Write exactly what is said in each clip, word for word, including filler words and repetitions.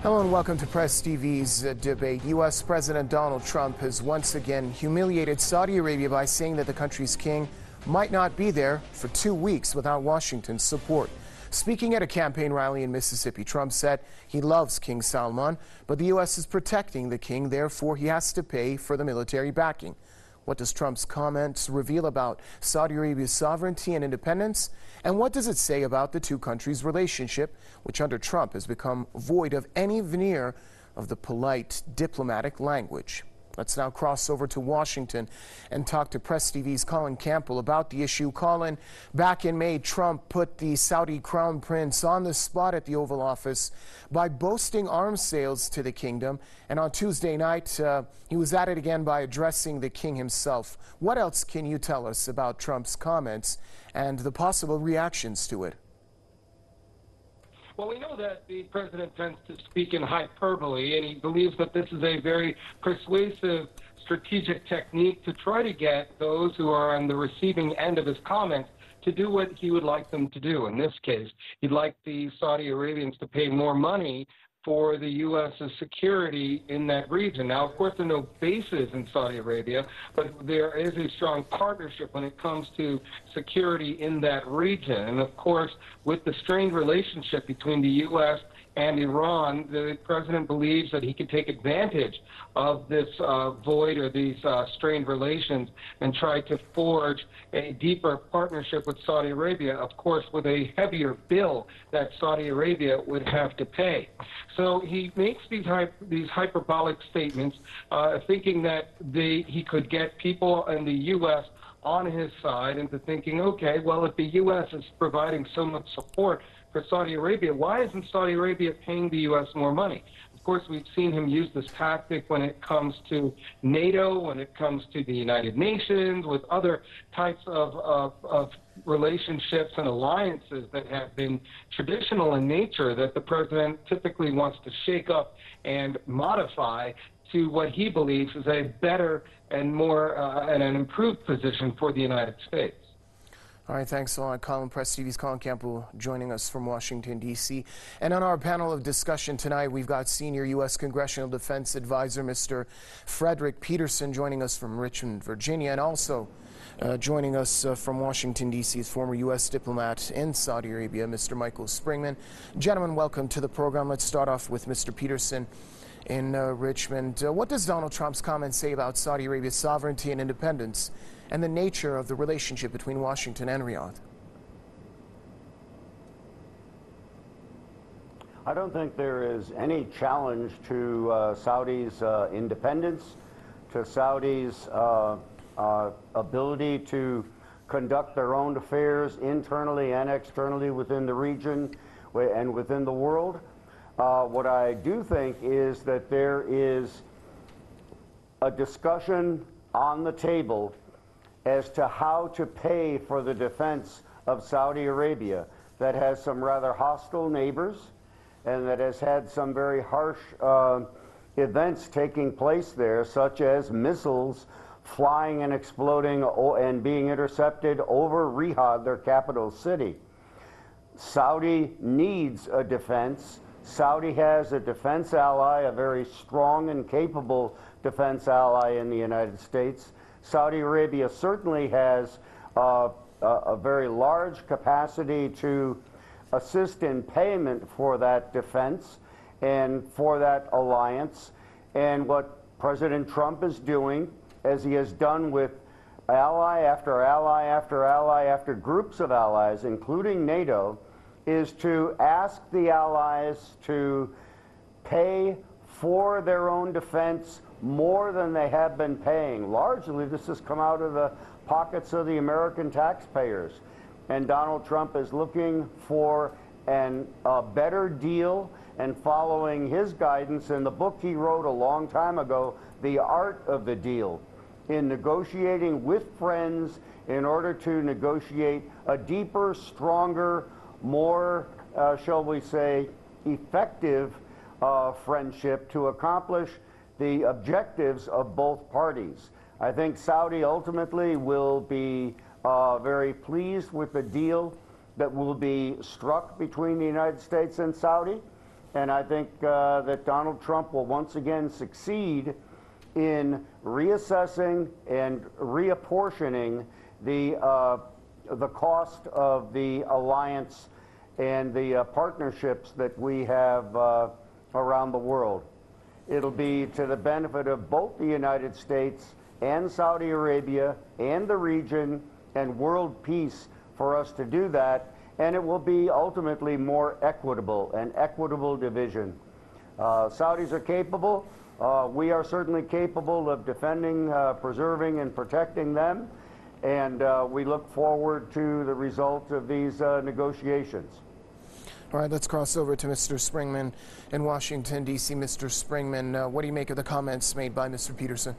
Hello and welcome to Press T V's uh, debate. U S President Donald Trump has once again humiliated Saudi Arabia by saying that the country's king might not be there for two weeks without Washington's support. Speaking at a campaign rally in Mississippi, Trump said he loves King Salman, but the U S is protecting the king, therefore he has to pay for the military backing. What does Trump's comments reveal about Saudi Arabia's sovereignty and independence? And what does it say about the two countries' relationship, which under Trump has become void of any veneer of the polite diplomatic language? Let's now cross over to Washington and talk to Press T V's Colin Campbell about the issue. Colin, back in May, Trump put the Saudi crown prince on the spot at the Oval Office by boasting arms sales to the kingdom. And on Tuesday night, uh, he was at it again by addressing the king himself. What else can you tell us about Trump's comments and the possible reactions to it? Well, we know that the president tends to speak in hyperbole, and he believes that this is a very persuasive strategic technique to try to get those who are on the receiving end of his comments to do what he would like them to do. In this case, he'd like the Saudi Arabians to pay more money for the U S's security in that region. Now, of course, there are no bases in Saudi Arabia, but there is a strong partnership when it comes to security in that region. And, of course, with the strained relationship between the U S and Iran, the president believes that he can take advantage of this uh, void or these uh, strained relations and try to forge a deeper partnership with Saudi Arabia, of course, with a heavier bill that Saudi Arabia would have to pay. So he makes these, hy these hyperbolic statements, uh, thinking that they, he could get people in the U S on his side into thinking, okay, well, if the U S is providing so much support for Saudi Arabia, why isn't Saudi Arabia paying the U S more money? Of course, we've seen him use this tactic when it comes to NATO, when it comes to the United Nations, with other types of, of, of relationships and alliances that have been traditional in nature that the president typically wants to shake up and modify to what he believes is a better and more uh, and an improved position for the United States. All right, thanks a lot, Colin. Press T V's Colin Campbell joining us from Washington, D C And on our panel of discussion tonight, we've got senior U S Congressional Defense Advisor, Mister Frederick Peterson, joining us from Richmond, Virginia, and also uh, joining us uh, from Washington, D C is former U S diplomat in Saudi Arabia, Mister Michael Springman. Gentlemen, welcome to the program. Let's start off with Mister Peterson in uh, Richmond. Uh, what does Donald Trump's comments say about Saudi Arabia's sovereignty and independence and the nature of the relationship between Washington and Riyadh? I don't think there is any challenge to uh, Saudi's uh, independence, to Saudi's uh, uh, ability to conduct their own affairs internally and externally within the region and within the world. Uh, what I do think is that there is a discussion on the table as to how to pay for the defense of Saudi Arabia that has some rather hostile neighbors and that has had some very harsh uh, events taking place there, such as missiles flying and exploding and being intercepted over Riyadh, their capital city. Saudi needs a defense. Saudi has a defense ally, a very strong and capable defense ally in the United States. Saudi Arabia certainly has uh, a, a very large capacity to assist in payment for that defense and for that alliance. And what President Trump is doing, as he has done with ally after ally after ally after groups of allies, including NATO, is to ask the allies to pay for their own defense more than they have been paying. Largely, this has come out of the pockets of the American taxpayers. And Donald Trump is looking for an, a better deal and following his guidance in the book he wrote a long time ago, The Art of the Deal, in negotiating with friends in order to negotiate a deeper, stronger, more, uh, shall we say, effective uh, friendship to accomplish the objectives of both parties. I think Saudi ultimately will be uh, very pleased with the deal that will be struck between the United States and Saudi. And I think uh, that Donald Trump will once again succeed in reassessing and reapportioning the, uh, the cost of the alliance and the uh, partnerships that we have uh, around the world. It'll be to the benefit of both the United States and Saudi Arabia and the region and world peace for us to do that, and it will be ultimately more equitable, an equitable division. Uh, Saudis are capable. Uh, we are certainly capable of defending, uh, preserving, and protecting them, and uh, we look forward to the result of these uh, negotiations. All right, let's cross over to Mister Springman in Washington, D C Mister Springman, uh, what do you make of the comments made by Mister Peterson?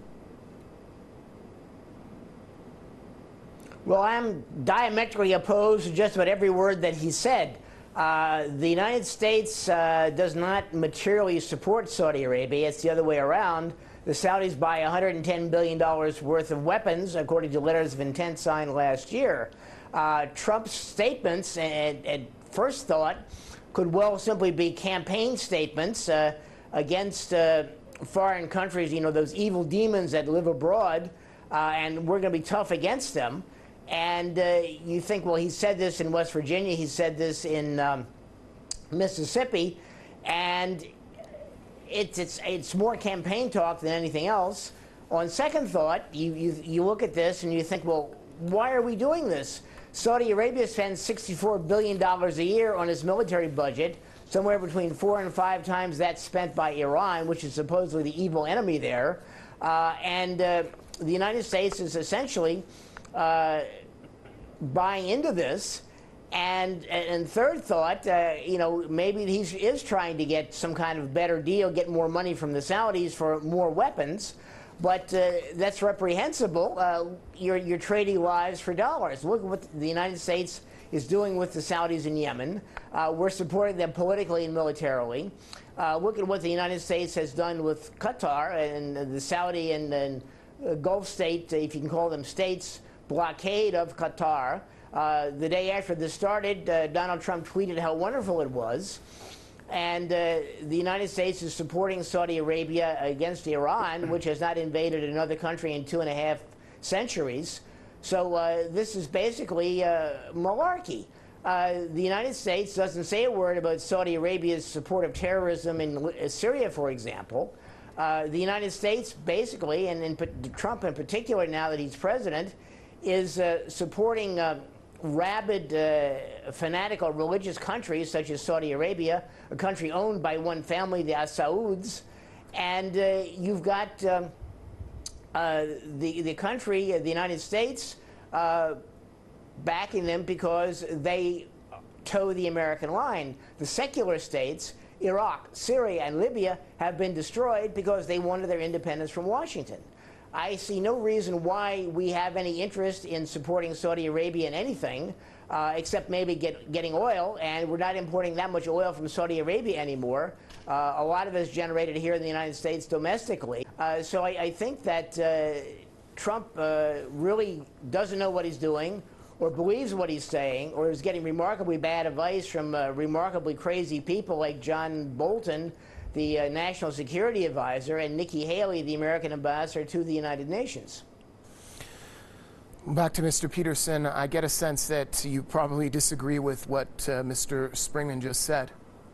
Well, I'm diametrically opposed to just about every word that he said. Uh, the United States uh, does not materially support Saudi Arabia. It's the other way around. The Saudis buy one hundred ten billion dollars worth of weapons, according to letters of intent signed last year. Uh, Trump's statements, at, at first thought, could well simply be campaign statements uh, against uh, foreign countries, you know, those evil demons that live abroad, uh, and we're going to be tough against them. And uh, you think, well, he said this in West Virginia, he said this in um, Mississippi, and it's, it's, it's more campaign talk than anything else. On second thought, you, you, you look at this and you think, well, why are we doing this? Saudi Arabia spends sixty-four billion dollars a year on its military budget, somewhere between four and five times that spent by Iran, which is supposedly the evil enemy there. Uh, and uh, the United States is essentially uh, buying into this. And, and third thought, uh, you know, maybe he is trying to get some kind of better deal, get more money from the Saudis for more weapons. But uh, that's reprehensible. Uh, you're, you're trading lives for dollars. Look at what the United States is doing with the Saudis in Yemen. Uh, we're supporting them politically and militarily. Uh, look at what the United States has done with Qatar and the Saudi and, and Gulf state, if you can call them states, blockade of Qatar. Uh, the day after this started, uh, Donald Trump tweeted how wonderful it was. And uh, the United States is supporting Saudi Arabia against Iran, which has not invaded another country in two and a half centuries. So uh, this is basically uh, malarkey. Uh, the United States doesn't say a word about Saudi Arabia's support of terrorism in Syria, for example. Uh, the United States basically, and in, Trump in particular now that he's president, is uh, supporting uh, rabid, uh, fanatical religious countries such as Saudi Arabia, a country owned by one family, the Al Sauds, and uh, you've got um, uh, the, the country, the United States, uh, backing them because they toe the American line. The secular states, Iraq, Syria, and Libya, have been destroyed because they wanted their independence from Washington. I see no reason why we have any interest in supporting Saudi Arabia in anything, uh, except maybe get, getting oil, and we're not importing that much oil from Saudi Arabia anymore. Uh, a lot of it is generated here in the United States domestically. Uh, so I, I think that uh, Trump uh, really doesn't know what he's doing, or believes what he's saying, or is getting remarkably bad advice from uh, remarkably crazy people like John Bolton, the uh, National Security Advisor, and Nikki Haley, the American ambassador to the United Nations. Back to Mister Peterson, I get a sense that you probably disagree with what uh, Mister Springman just said.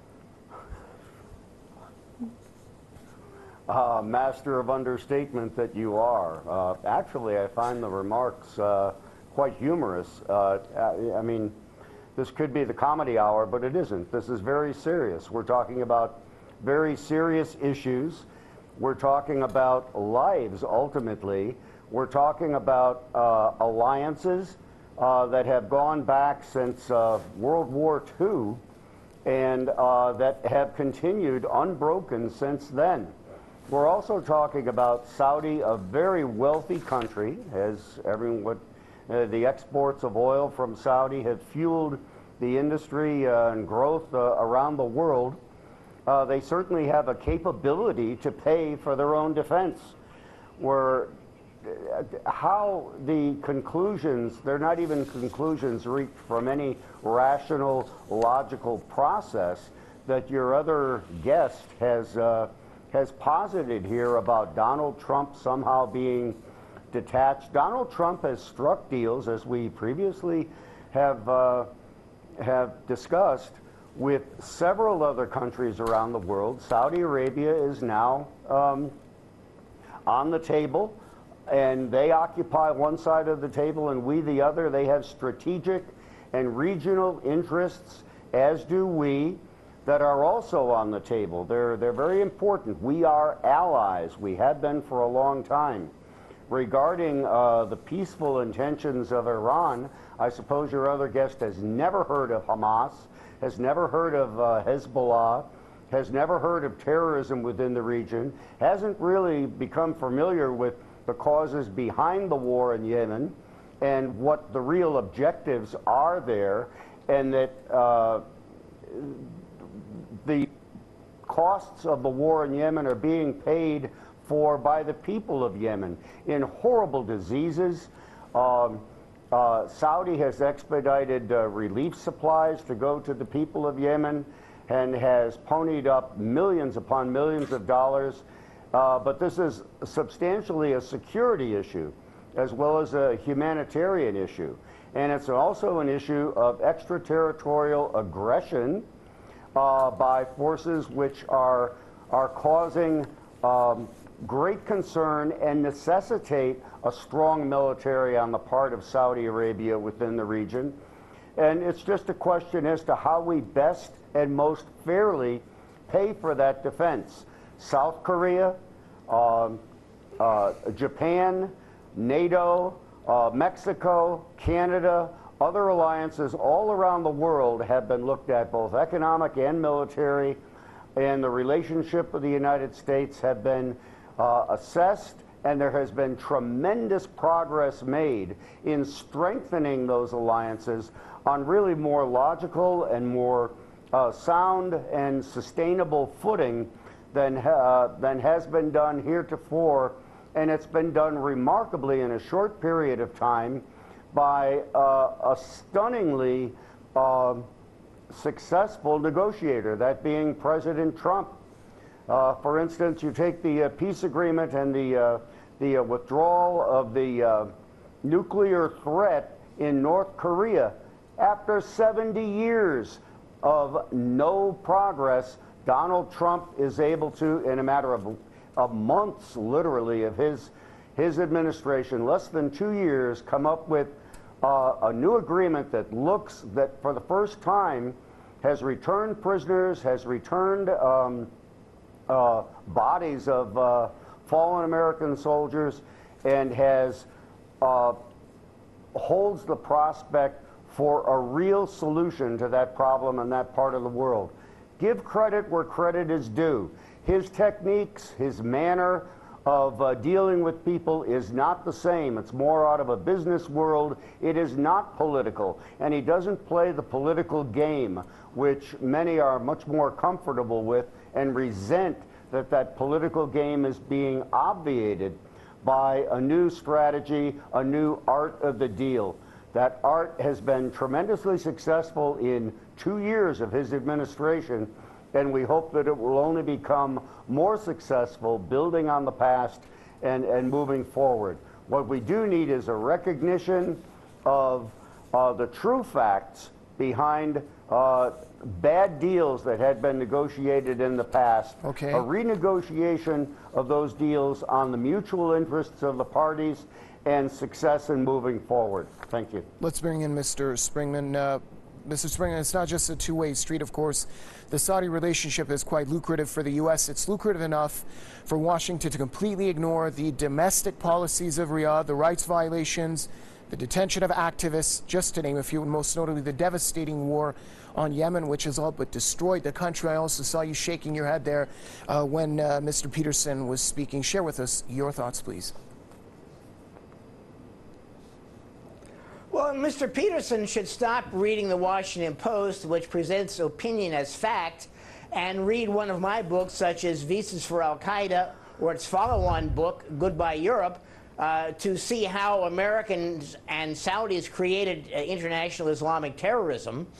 Uh, master of understatement that you are. Uh, actually, I find the remarks uh, quite humorous. Uh, I mean, this could be the comedy hour, but it isn't. This is very serious. We're talking about very serious issues. We're talking about lives, ultimately. We're talking about uh, alliances uh, that have gone back since uh, World War Two and uh, that have continued unbroken since then. We're also talking about Saudi, a very wealthy country, as everyone, uh, the exports of oil from Saudi have fueled the industry uh, and growth uh, around the world. Uh, they certainly have a capability to pay for their own defense. Where uh, how the conclusions, they're not even conclusions reached from any rational, logical process that your other guest has, uh, has posited here about Donald Trump somehow being detached. Donald Trump has struck deals, as we previously have, uh, have discussed, with several other countries around the world. Saudi Arabia is now um, on the table, and they occupy one side of the table and we the other. They have strategic and regional interests, as do we, that are also on the table. They're, they're very important. We are allies. We have been for a long time. Regarding uh, the peaceful intentions of Iran, I suppose your other guest has never heard of Hamas, has never heard of uh, Hezbollah, has never heard of terrorism within the region, hasn't really become familiar with the causes behind the war in Yemen and what the real objectives are there, and that uh, the costs of the war in Yemen are being paid for by the people of Yemen in horrible diseases. Um, uh, Saudi has expedited uh, relief supplies to go to the people of Yemen and has ponied up millions upon millions of dollars. Uh, but this is substantially a security issue as well as a humanitarian issue. And it's also an issue of extraterritorial aggression uh, by forces which are, are causing um, great concern and necessitate a strong military on the part of Saudi Arabia within the region. And it's just a question as to how we best and most fairly pay for that defense. South Korea, um, uh, Japan, NATO, uh, Mexico, Canada, other alliances all around the world have been looked at, both economic and military, and the relationship with the United States have been uh, assessed, and there has been tremendous progress made in strengthening those alliances on really more logical and more uh, sound and sustainable footing than, uh, than has been done heretofore, and it's been done remarkably in a short period of time by uh, a stunningly uh, successful negotiator, that being President Trump. Uh, for instance, you take the uh, peace agreement and the, uh, the uh, withdrawal of the uh, nuclear threat in North Korea. After seventy years of no progress, Donald Trump is able to, in a matter of, of months, literally, of his, his administration, less than two years, come up with uh, a new agreement that looks, that for the first time, has returned prisoners, has returned um, uh, bodies of uh, fallen American soldiers, and has uh, holds the prospect for a real solution to that problem in that part of the world. Give credit where credit is due. His techniques, his manner of uh, dealing with people is not the same. It's more out of a business world. It is not political, and he doesn't play the political game, which many are much more comfortable with and resent that that political game is being obviated by a new strategy, a new art of the deal. That art has been tremendously successful in two years of his administration, and we hope that it will only become more successful, building on the past and, and moving forward. What we do need is a recognition of uh, the true facts behind uh, bad deals that had been negotiated in the past, okay. a renegotiation of those deals on the mutual interests of the parties, and success in moving forward. Thank you. Let's bring in Mister Springman. Uh, Mister Springman, it's not just a two-way street, of course. The Saudi relationship is quite lucrative for the U S It's lucrative enough for Washington to completely ignore the domestic policies of Riyadh, the rights violations, the detention of activists, just to name a few, and most notably the devastating war on Yemen, which has all but destroyed the country. I also saw you shaking your head there uh, when uh, Mister Peterson was speaking. Share with us your thoughts, please. Well, Mister Peterson should stop reading the Washington Post, which presents opinion as fact, and read one of my books, such as Visas for Al-Qaeda, or its follow-on book, Goodbye Europe, uh, to see how Americans and Saudis created uh, international Islamic terrorism.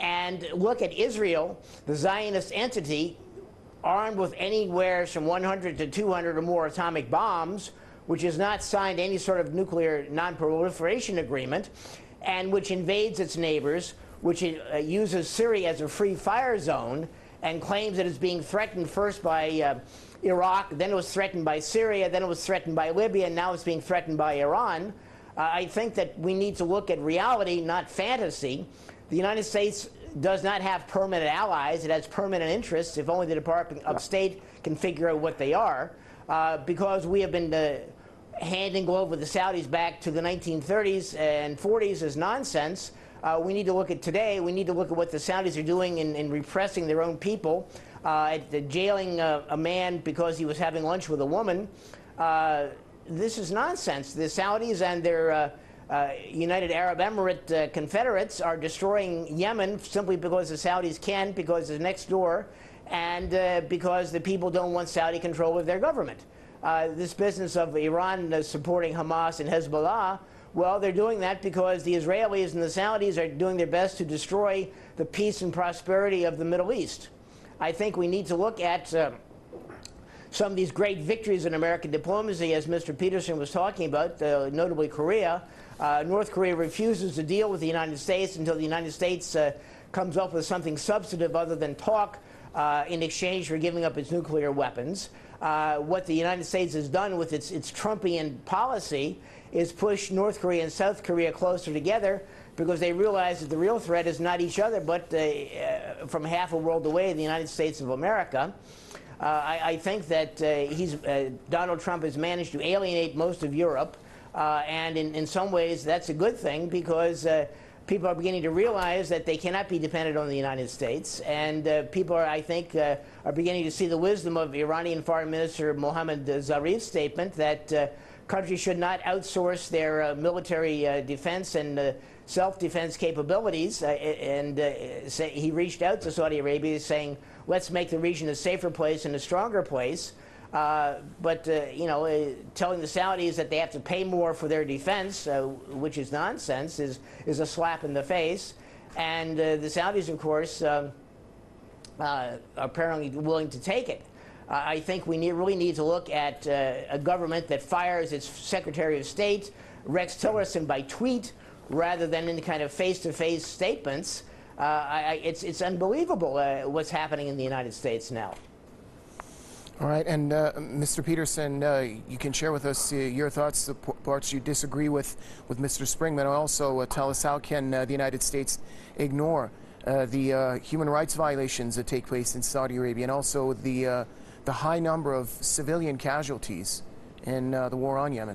and look at Israel, the Zionist entity, armed with anywhere from one hundred to two hundred or more atomic bombs, which has not signed any sort of nuclear non-proliferation agreement, and which invades its neighbors, which uh, uses Syria as a free fire zone, and claims that it's being threatened first by uh, Iraq, then it was threatened by Syria, then it was threatened by Libya, and now it's being threatened by Iran. Uh, I think that we need to look at reality, not fantasy. The United States does not have permanent allies. It has permanent interests, if only the Department of State can figure out what they are, uh, because we have been uh, hand in glove with the Saudis back to the nineteen thirties and forties is nonsense. Uh, we need to look at today. We need to look at what the Saudis are doing in, in repressing their own people, uh, at the jailing uh, a man because he was having lunch with a woman. Uh, this is nonsense. The Saudis and their uh, uh, United Arab Emirate uh, confederates are destroying Yemen simply because the Saudis can, because it's next door, and uh, because the people don't want Saudi control of their government. Uh, this business of Iran uh, supporting Hamas and Hezbollah, well, they're doing that because the Israelis and the Saudis are doing their best to destroy the peace and prosperity of the Middle East. I think we need to look at uh, some of these great victories in American diplomacy, as Mister Peterson was talking about, uh, notably Korea. Uh, North Korea refuses to deal with the United States until the United States uh, comes up with something substantive other than talk uh, in exchange for giving up its nuclear weapons. Uh, what the United States has done with its, its Trumpian policy is push North Korea and South Korea closer together, because they realize that the real threat is not each other, but uh, uh, from half a world away, the United States of America. Uh, I, I think that uh, he's, uh, Donald Trump has managed to alienate most of Europe, uh, and in, in some ways that's a good thing, because uh, people are beginning to realize that they cannot be dependent on the United States, and uh, people are, I think, uh, are beginning to see the wisdom of Iranian Foreign Minister Mohammad Zarif's statement that uh, countries should not outsource their uh, military uh, defense and uh, self-defense capabilities. Uh, and uh, say, he reached out to Saudi Arabia saying, let's make the region a safer place and a stronger place. Uh, but, uh, you know, uh, telling the Saudis that they have to pay more for their defense, uh, which is nonsense, is, is a slap in the face. And uh, the Saudis, of course, um, uh, are apparently willing to take it. Uh, I think we need, really need to look at uh, a government that fires its Secretary of State, Rex Tillerson, by tweet rather than in kind of face-to-face statements. Uh, I, I, it's, it's unbelievable uh, what's happening in the United States now. All right, and uh, Mister Peterson, uh, you can share with us uh, your thoughts, the parts you disagree with, with Mister Springman. Also, uh, tell us how can uh, the United States ignore uh, the uh, human rights violations that take place in Saudi Arabia, and also the uh, the high number of civilian casualties in uh, the war on Yemen?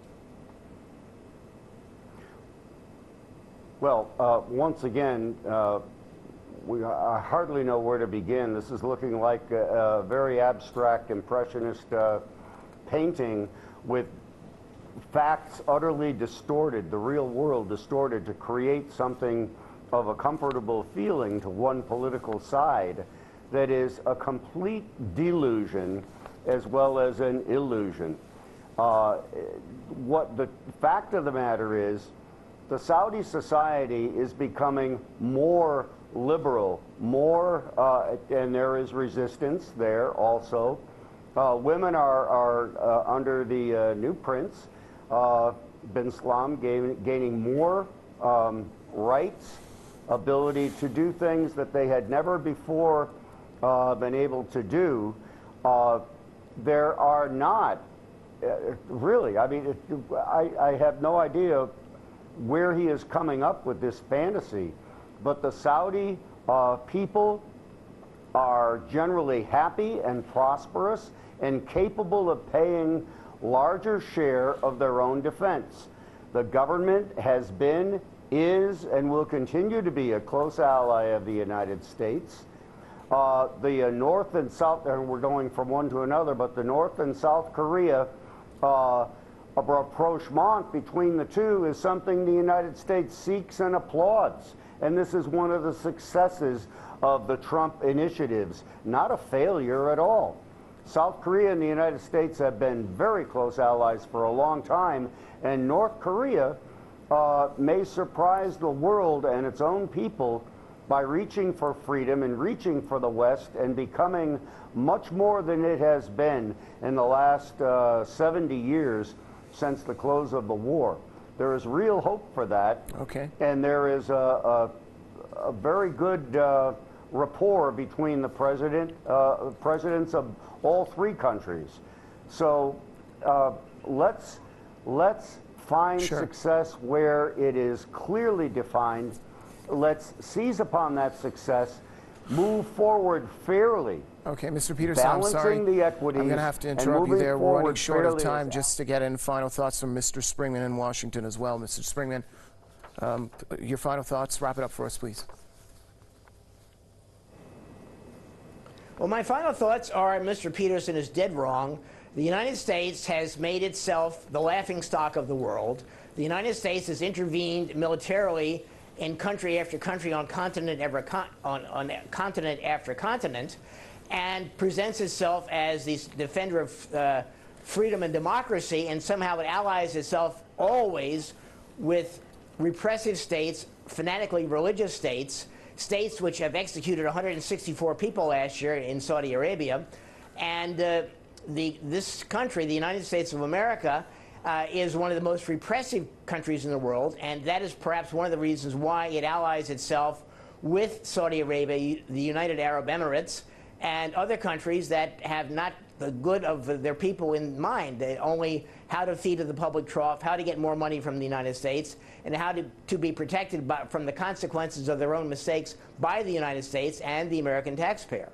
Well, uh, once again, uh, we, I hardly know where to begin. This is looking like a, a very abstract, impressionist uh, painting with facts utterly distorted, the real world distorted, to create something of a comfortable feeling to one political side that is a complete delusion as well as an illusion. Uh, what the fact of the matter is, the Saudi society is becoming more liberal, more, uh, and there is resistance there also. Uh, women are, are uh, under the uh, new prince, uh, bin Salman, gain, gaining more um, rights, ability to do things that they had never before uh, been able to do. Uh, there are not, uh, really, I mean, it, I, I have no idea where he is coming up with this fantasy, but the Saudi uh, people are generally happy and prosperous and capable of paying larger share of their own defense. The government has been, is, and will continue to be a close ally of the United States. Uh, the uh, North and South, and we're going from one to another, but the North and South Korea, uh, a rapprochement between the two is something the United States seeks and applauds. And this is one of the successes of the Trump initiatives, not a failure at all. South Korea and the United States have been very close allies for a long time, and North Korea uh, may surprise the world and its own people by reaching for freedom and reaching for the West and becoming much more than it has been in the last uh, seventy years since the close of the war. There is real hope for that. Okay. And there is a, a, a very good uh, rapport between the president, uh, presidents of all three countries. So uh, let's, let's find Sure. success where it is clearly defined. Let's seize upon that success, move forward fairly. Okay, Mister Peterson, I'm sorry. Balancing the equities. I'm going to have to and interrupt you moving there. We're running forward short of fairly time as- just to get in final thoughts from Mister Springman in Washington as well. Mister Springman, um, your final thoughts. Wrap it up for us, please. Well, my final thoughts are Mister Peterson is dead wrong. The United States has made itself the laughingstock of the world. The United States has intervened militarily in country after country on continent after con on, on continent after continent, and presents itself as the defender of uh, freedom and democracy, and somehow it allies itself always with repressive states, fanatically religious states, states which have executed one hundred sixty-four people last year in Saudi Arabia, and uh, the, this country, the United States of America, uh, is one of the most repressive countries in the world, and that is perhaps one of the reasons why it allies itself with Saudi Arabia, the United Arab Emirates, and other countries that have not the good of their people in mind. They only how to feed to the public trough, how to get more money from the United States, and how to, to be protected by, from the consequences of their own mistakes by the United States and the American taxpayer.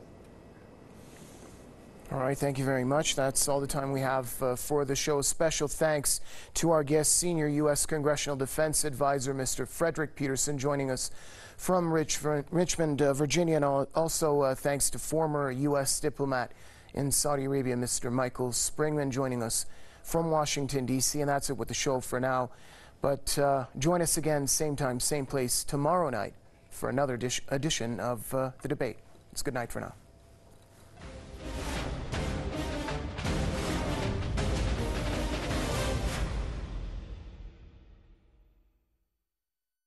All right, thank you very much. That's all the time we have uh, for the show. Special thanks to our guest, Senior U S Congressional Defense Advisor, Mister Frederick Peterson, joining us from Rich, Richmond, uh, Virginia, and also uh, thanks to former U S diplomat in Saudi Arabia, Mister Michael Springman, joining us from Washington, D C And that's it with the show for now. But uh, join us again, same time, same place, tomorrow night for another edition of uh, The Debate. It's good night for now.